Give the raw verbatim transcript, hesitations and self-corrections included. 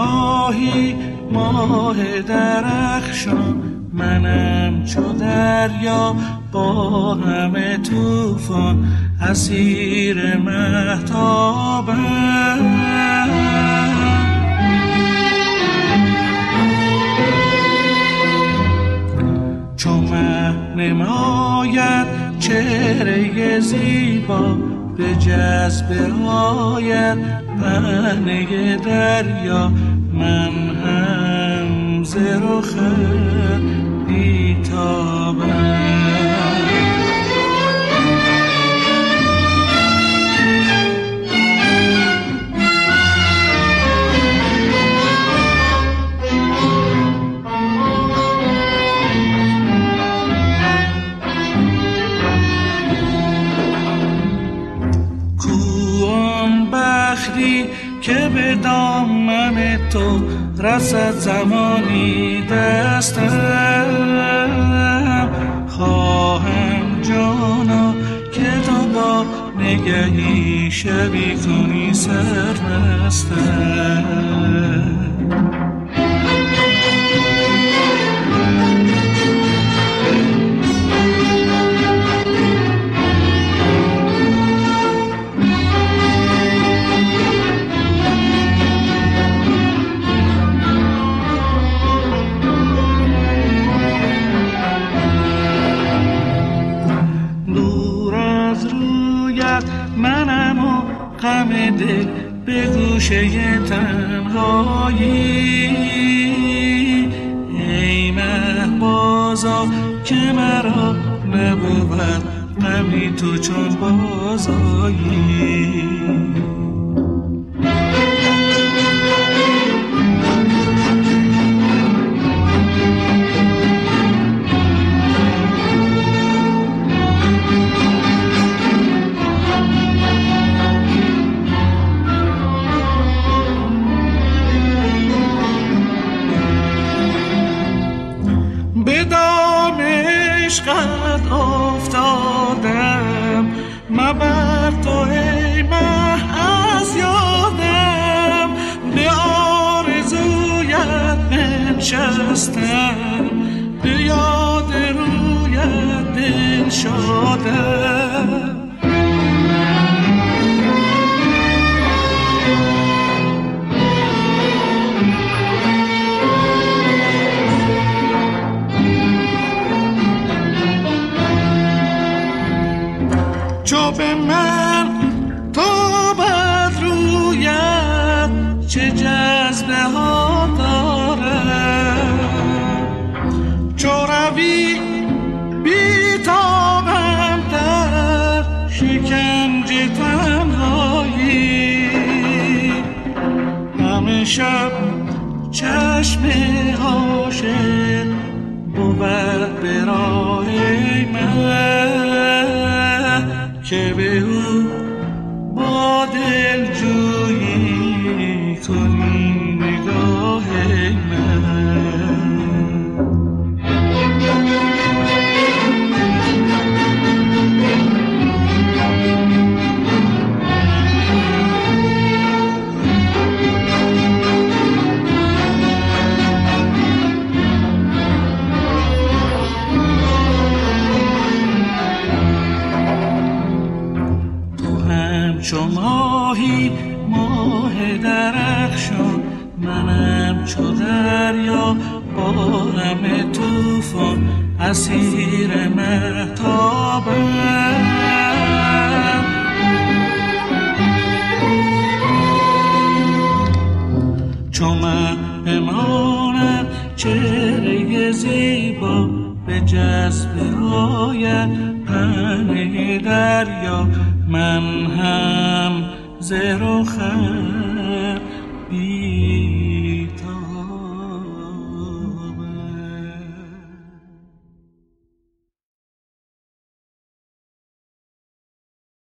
ماهی ماه درخشان، منم چو دریا با همه طوفان، اسیر مهتابم. چو مه نماید چهره زیبا، به جذبه آید پهنه دریا، من هم ز رخ بیتابم. که به دامن تو رسد زمانی دستم، خواهم جانا که تو با نگهی شبی کنی سرمستم. غم دل به گوشه تنهایی، ای مهبازا که مرا نبود غمی تو چون بازایی. عشقت افتادم، مبر تو ای مه از یادم، به آرزویت بنشستم، به یاد رویت دل شدم. چو به من تو بد رویت چه جذبه ها دارد، چو روی بیتابم در شکنج تنهایی، همه شب چشم عاشق بود به راه من، که به او با دل جویی کنی نگاه من. چو ماهی ماه درخشان، منم چو دریا با همه طوفان، اسیر مهتابم. چو مه بماند چهره زیبا، به جذبه آید پهنه دریا، من هم ز رخ بی